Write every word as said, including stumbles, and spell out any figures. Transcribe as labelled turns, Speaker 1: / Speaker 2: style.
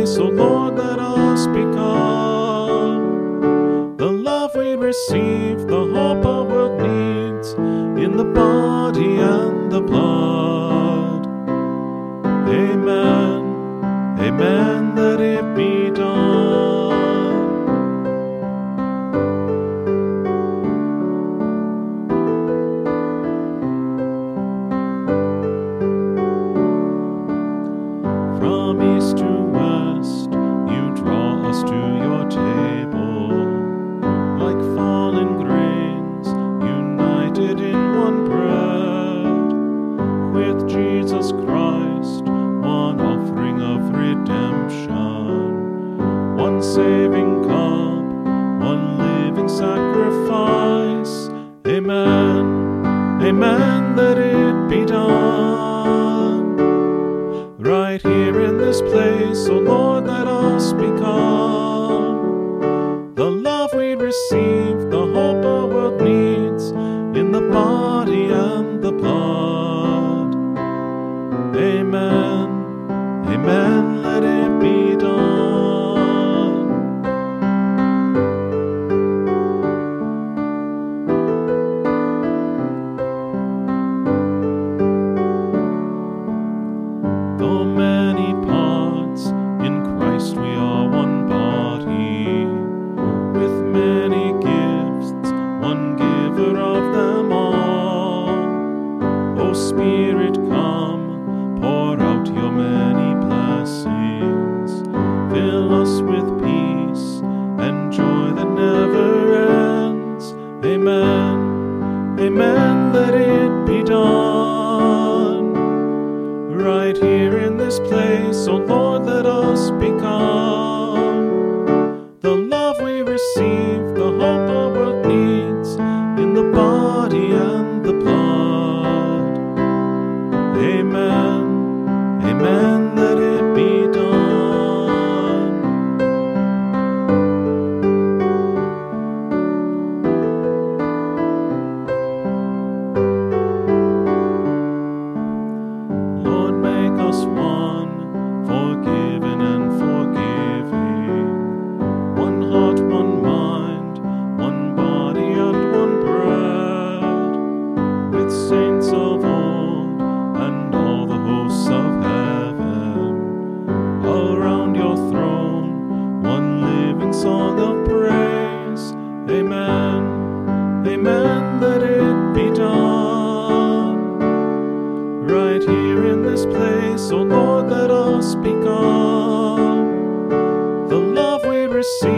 Speaker 1: place, O Lord, let us become the love we receive, the hope our world needs, in the body and the blood. Amen, amen, let it be done. From east to west, you draw us to your table, like fallen grains, united in one bread, with Jesus Christ, one offering of redemption, one saving cup, one living sacrifice. Amen, amen, let it be done. Right here in this place, O Lord, let us become the love we receive, the hope our world needs, in the body and the blood. Amen, amen, let it be done. Though many parts, in Christ we are one body, with many gifts, one giver of them all. O Spirit, come, pour out your many blessings, fill us with peace and joy that never ends. Amen, amen, let it be done. Right here in this place, O Lord, let us become the love we receive, the hope our world needs, in the body and the blood. Amen, amen, let it be done. Lord, make us one, forgiven and forgiving, one heart, one mind, one body and one bread, with saints of old and all the hosts of heaven, around your throne, one living song of praise. Amen, amen, let it be done. Right here in this place, O Lord, let us become the love we receive,